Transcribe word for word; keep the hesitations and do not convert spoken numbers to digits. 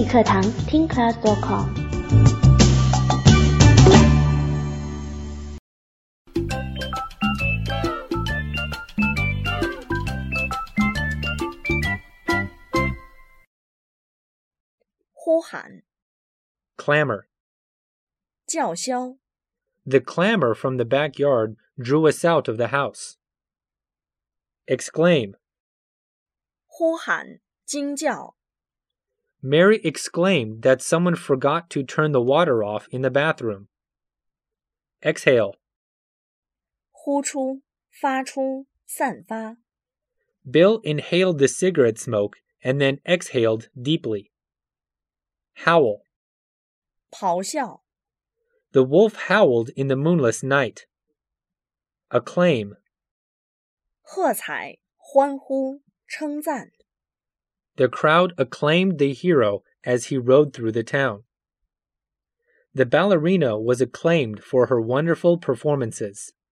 语课堂听 class dot com。 呼喊 Clamor. 叫嚣 The clamor from the backyard drew us out of the house. Exclaim. 呼喊惊叫 Mary exclaimed that someone forgot to turn the water off in the bathroom. Exhale. 呼出发出散发 Bill inhaled the cigarette smoke and then exhaled deeply. Howl. 咆哮 The wolf howled in the moonless night. Acclaim. 喝彩欢呼称赞 The crowd acclaimed the hero as he rode through the town. The ballerina was acclaimed for her wonderful performances.